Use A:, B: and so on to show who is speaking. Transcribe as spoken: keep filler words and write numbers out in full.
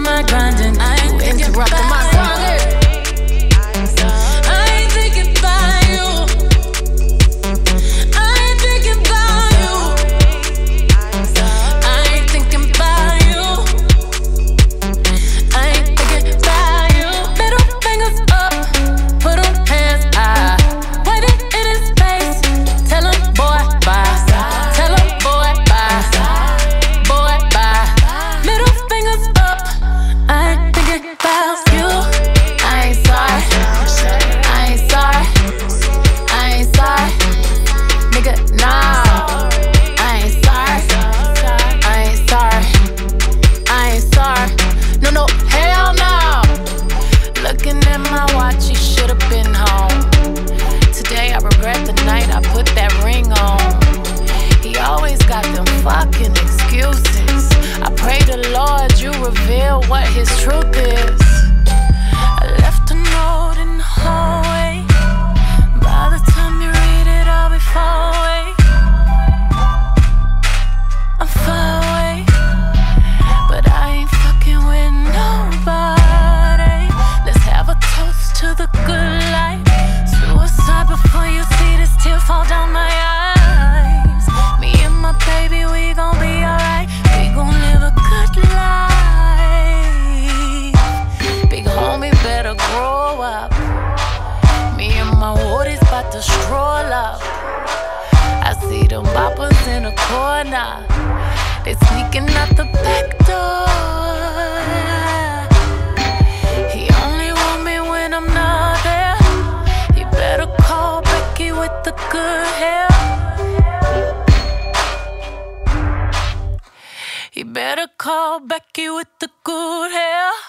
A: am I grinding? I ain't interrupting my grinding. Reveal what his truth is. I left a note in the hallway. By the time you read it, I'll be far away. I'm far away, but I ain't fucking with nobody. Let's have a toast to the good life. Suicide before you see this tear fall down my eyes. Me and my baby, we gon' be alright. We gon' live a good life. Grow up. Me and my woodies bout to stroll up. I see them boppers in the corner. They sneaking out the back door. He only want me when I'm not there. He better call Becky with the good hair. He better call Becky with the good hair.